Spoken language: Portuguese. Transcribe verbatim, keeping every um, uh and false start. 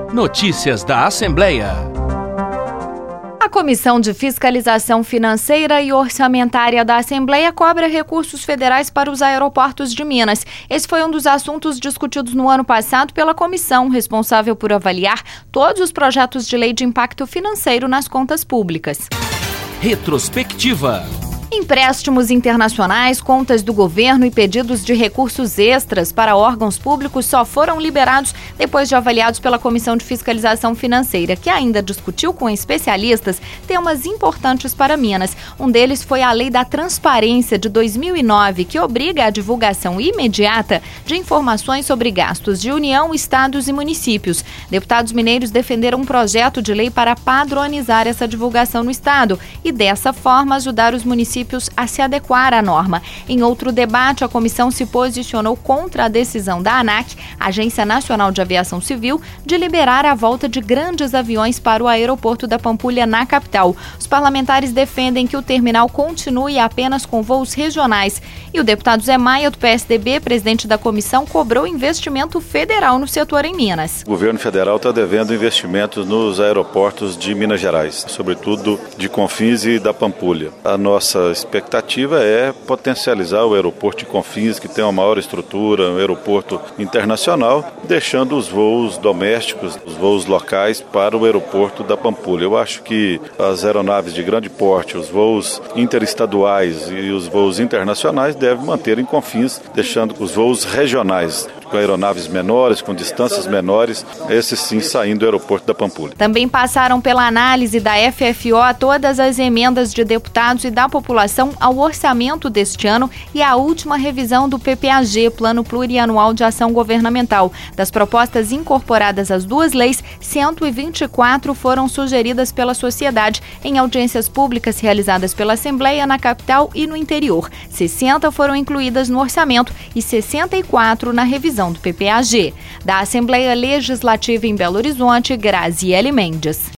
Notícias da Assembleia. A Comissão de Fiscalização Financeira e Orçamentária da Assembleia cobra recursos federais para os aeroportos de Minas. Esse foi um dos assuntos discutidos no ano passado pela comissão, responsável por avaliar todos os projetos de lei de impacto financeiro nas contas públicas. Retrospectiva. Empréstimos internacionais, contas do governo e pedidos de recursos extras para órgãos públicos só foram liberados depois de avaliados pela Comissão de Fiscalização Financeira, que ainda discutiu com especialistas temas importantes para Minas. Um deles foi a Lei da Transparência de dois mil e nove, que obriga a divulgação imediata de informações sobre gastos de União, estados e municípios. Deputados mineiros defenderam um projeto de lei para padronizar essa divulgação no estado e, dessa forma, ajudar os municípios a se adequar à norma. Em outro debate, a comissão se posicionou contra a decisão da ANAC, Agência Nacional de Aviação Civil, de liberar a volta de grandes aviões para o aeroporto da Pampulha, na capital. Os parlamentares defendem que o terminal continue apenas com voos regionais. E o deputado Zé Maia, do P S D B, presidente da comissão, cobrou investimento federal no setor em Minas. O governo federal está devendo investimentos nos aeroportos de Minas Gerais, sobretudo de Confins e da Pampulha. A nossa A expectativa é potencializar o aeroporto de Confins, que tem uma maior estrutura, um aeroporto internacional, deixando os voos domésticos, os voos locais para o aeroporto da Pampulha. Eu acho que as aeronaves de grande porte, os voos interestaduais e os voos internacionais devem manter em Confins, deixando os voos regionais, com aeronaves menores, com distâncias menores, esses sim saindo do aeroporto da Pampulha. Também passaram pela análise da F F O todas as emendas de deputados e da população ao orçamento deste ano e a última revisão do P P A G, Plano Plurianual de Ação Governamental. Das propostas incorporadas às duas leis, cento e vinte e quatro foram sugeridas pela sociedade em audiências públicas realizadas pela Assembleia na capital e no interior. sessenta foram incluídas no orçamento e sessenta e quatro na revisão do P P A G. Da Assembleia Legislativa em Belo Horizonte, Graziele Mendes.